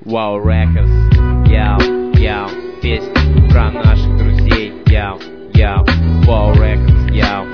Wow Records, яу, песня про наших друзей, яу, Wow Records,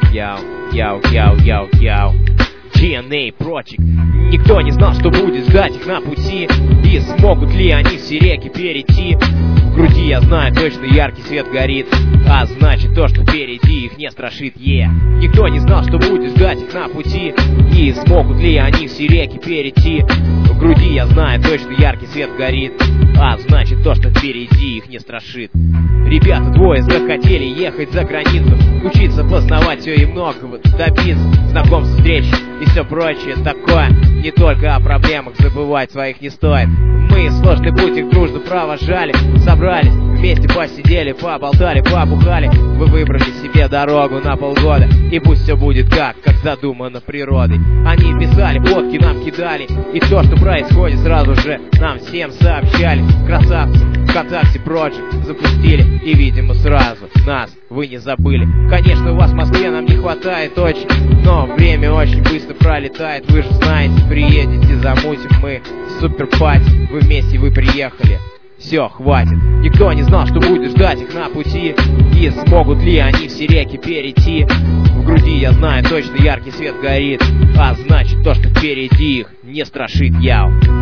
яу. DNA Project. Никто не знал, что будет ждать их на пути, и смогут ли они все реки перейти. В груди, я знаю, точно яркий свет горит, а значит то, что впереди их не страшит, Никто не знал, что будет ждать их на пути, и смогут ли они все реки перейти. В груди, я знаю, точно яркий свет горит, а значит то, что впереди их не страшит. Ребята двое захотели ехать за границу, учиться, познавать все и многого добиться, знакомств, встреч и все прочее такое. Не только о проблемах забывать своих не стоит. Мы сложный путь их дружно провожали, собрались, вместе посидели, поболтали, побухали. Вы выбрали себе дорогу на полгода, и пусть все будет как задумано природой. Они писали, фотки нам кидали, и то, что происходит, сразу же нам всем сообщали. Красавцы, ВКонтакте Project запустили, и, видимо, сразу нас вы не забыли. Конечно, у вас в Москве нам не хватает очень, но время очень быстро пролетает. Вы же знаете, приедете, замутим мы супер пати. Вы вместе, вы приехали, все, хватит. Никто не знал, что будет ждать их на пути, и смогут ли они все реки перейти. В груди, я знаю, точно яркий свет горит, а значит то, что впереди их не страшит, яу.